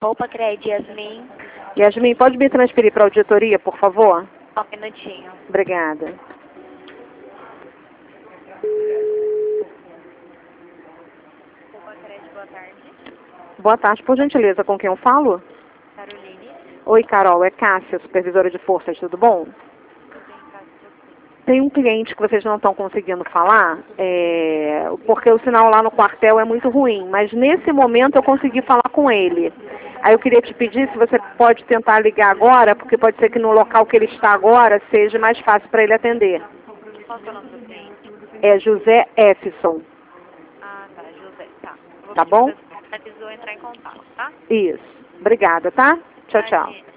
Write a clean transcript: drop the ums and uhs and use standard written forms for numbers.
Opa, Cred, Yasmin. Yasmin, pode me transferir para a auditoria, por favor? Só um minutinho. Obrigada. Opa, Cred, boa tarde. Boa tarde, por gentileza, com quem eu falo? Caroline. Oi, Carol, é Cássia, supervisora de forças, tudo bom? Tudo bem, Cássio, você? Tem um cliente que vocês não estão conseguindo falar, porque o sinal lá no quartel é muito ruim, mas nesse momento eu consegui falar com ele. Aí eu queria te pedir se você pode tentar ligar agora, porque pode ser que no local que ele está agora seja mais fácil para ele atender. Qual que é o nome do cliente? É José Efson, Ah, tá, José. Tá. Vou tá pedir bom? pra você entrar em contato, tá? Isso. Obrigada, tá? Tchau, tchau. Imagina.